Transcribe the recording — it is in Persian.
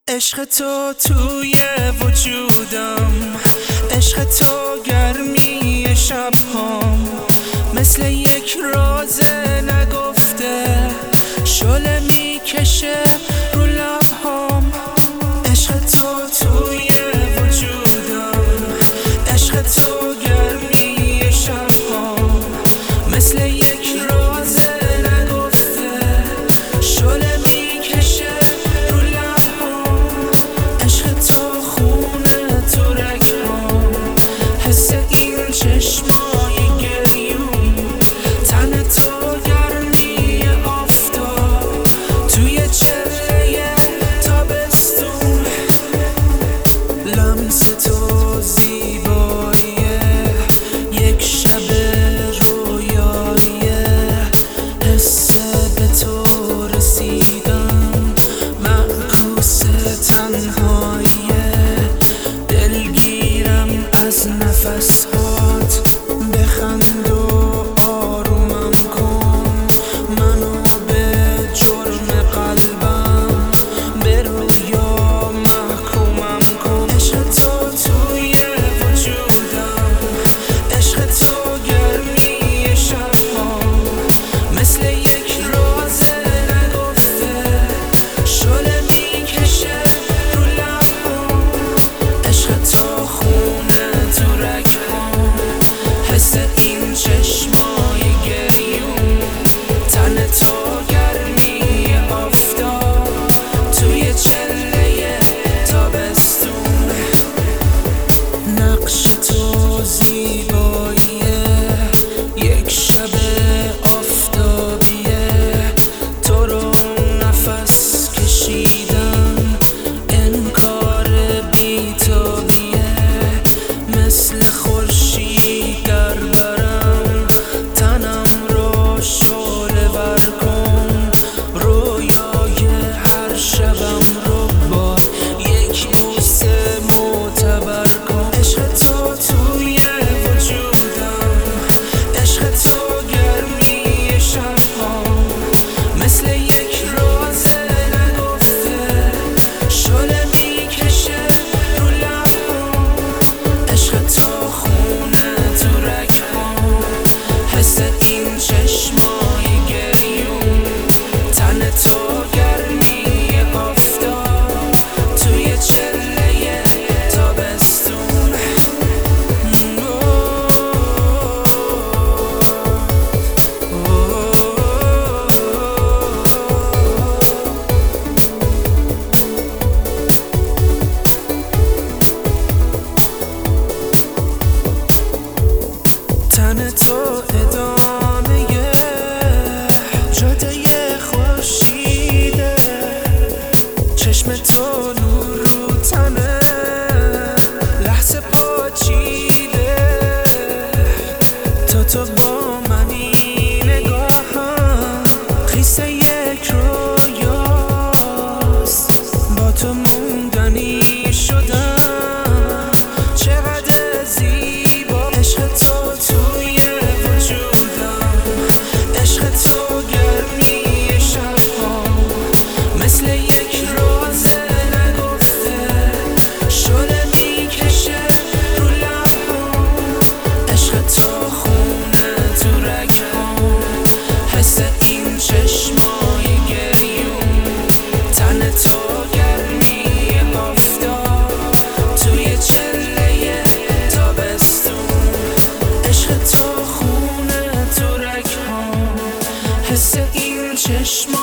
عشق تو توی وجودم، عشق تو گرمی شبهام، مثل یک راز نگفته شعله میکشه رو لبهام. عشق تو توی وجودم، عشق تو گرمی شبهام، مثل یک راز نگفته شعله میکشه رو لبهام. عشق تو خونه تو رگهام، حس این چشمای گریون، تن تو گرمی آفتاب توی چهره تابستون. لمس تو زیباییه، یک شب رویاییه، حس به تو رسیدم، معکوس تنهاییه. دلگیرم از نفسهات، بخند و آرومم کن منو، به جرم قلبم به رویا محکومم کن. عشق تو توی وجودم، عشق تو گرمی شبهام، مثل یک راز نگفته شعله میکشه رو لبهام. عشق تو خونه تو رگهام، حس این چشمای گریون، تن تو گرمی آفتاب توی چله تابستون. نقش تو زیباییه، یک شب آفتابیه، تو رو نفس کشیدم، انکار بی‌تابیه. مثل خورشید در برم، تنم رو شعله ور کن، رویای هر شبم رو با یک بوسه معتبر کن. عشق تو توی وجودم، عشق تو گرمی شبهام، مثل یک راز نگفته شعله میکشه رو لبهام. عشق تو خونه تو رگهام، حس این چشمای گریون، تن تو گرمی آفتاب توی چله تابستون. تن تو ادامه جاده خورشیده، چشم تو نور رو تنه، لحظه پاچیده. تو با منی، نگاهم خیس یک رویاست، با تو موندنی شدم، چقدر زیبا. عشق تو توی وجودم، عشق تو گرمی شبهام، مثل یک راز نگفته شعله میکشه رو لبهام. عشق تو خونه تو رگهام، حس این چشمای گریون، تن تو گرمی آفتاب توی چله تابستون. عشق تو خونه تو رگهام، حس این چشمای